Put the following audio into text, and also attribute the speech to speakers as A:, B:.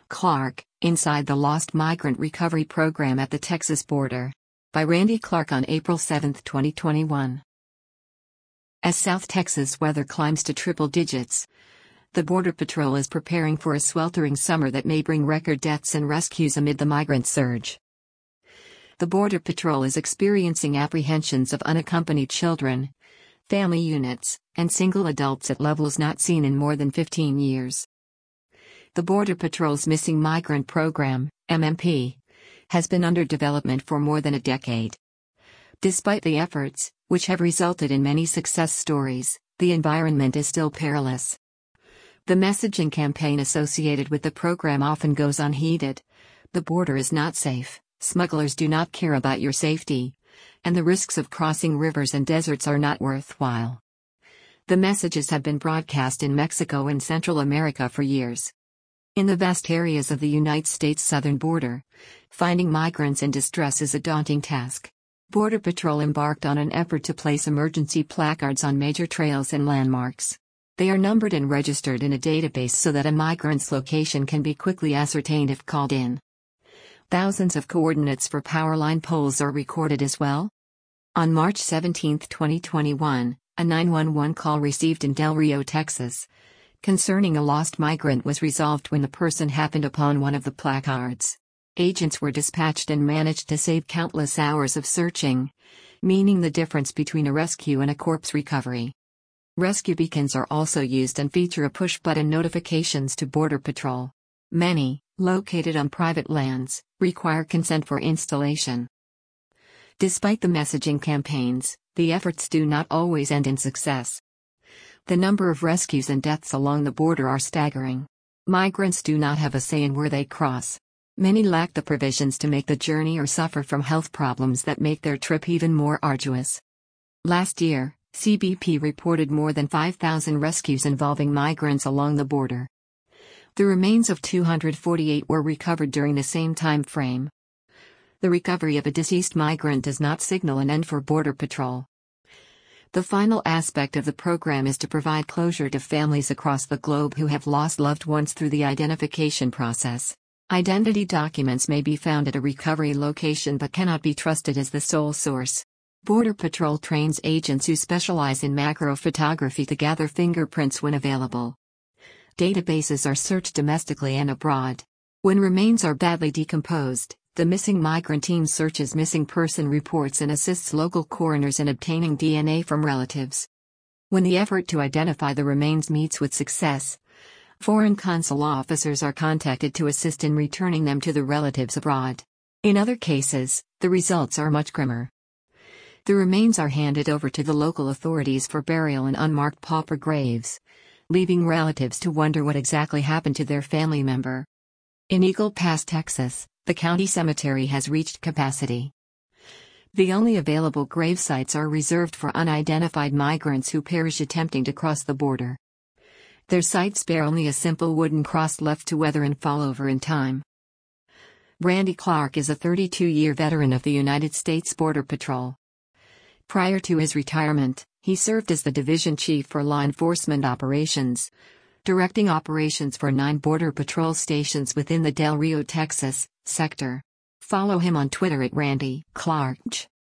A: Clark, Inside the Lost Migrant Recovery Program at the Texas Border. By Randy Clark on April 7, 2021. As South Texas weather climbs to triple digits, the Border Patrol is preparing for a sweltering summer that may bring record deaths and rescues amid the migrant surge. The Border Patrol is experiencing apprehensions of unaccompanied children, family units, and single adults at levels not seen in more than 15 years. The Border Patrol's Missing Migrant Program, MMP, has been under development for more than a decade. Despite the efforts, which have resulted in many success stories, the environment is still perilous. The messaging campaign associated with the program often goes unheeded. The border is not safe, smugglers do not care about your safety, and the risks of crossing rivers and deserts are not worthwhile. The messages have been broadcast in Mexico and Central America for years. In the vast areas of the United States southern border, finding migrants in distress is a daunting task. Border Patrol embarked on an effort to place emergency placards on major trails and landmarks. They are numbered and registered in a database so that a migrant's location can be quickly ascertained if called in. Thousands of coordinates for power line poles are recorded as well. On March 17, 2021, a 911 call received in Del Rio, Texas, concerning a lost migrant was resolved when the person happened upon one of the placards. Agents were dispatched and managed to save countless hours of searching, meaning the difference between a rescue and a corpse recovery. Rescue beacons are also used and feature a push-button notifications to Border Patrol. Many, located on private lands, require consent for installation. Despite the messaging campaigns, the efforts do not always end in success. The number of rescues and deaths along the border are staggering. Migrants do not have a say in where they cross. Many lack the provisions to make the journey or suffer from health problems that make their trip even more arduous. Last year, CBP reported more than 5,000 rescues involving migrants along the border. The remains of 248 were recovered during the same time frame. The recovery of a deceased migrant does not signal an end for Border Patrol. The final aspect of the program is to provide closure to families across the globe who have lost loved ones through the identification process. Identity documents may be found at a recovery location but cannot be trusted as the sole source. Border Patrol trains agents who specialize in macro photography to gather fingerprints when available. Databases are searched domestically and abroad. When remains are badly decomposed, the missing migrant team searches missing person reports and assists local coroners in obtaining DNA from relatives. When the effort to identify the remains meets with success, foreign consul officers are contacted to assist in returning them to the relatives abroad. In other cases, the results are much grimmer. The remains are handed over to the local authorities for burial in unmarked pauper graves, leaving relatives to wonder what exactly happened to their family member. In Eagle Pass, Texas, the county cemetery has reached capacity. The only available grave sites are reserved for unidentified migrants who perish attempting to cross the border. Their sites bear only a simple wooden cross left to weather and fall over in time. Randy Clark is a 32-year veteran of the United States Border Patrol. Prior to his retirement, he served as the division chief for law enforcement operations, directing operations for 9 Border Patrol stations within the Del Rio, Texas, sector. Follow him on Twitter at Randy Clark.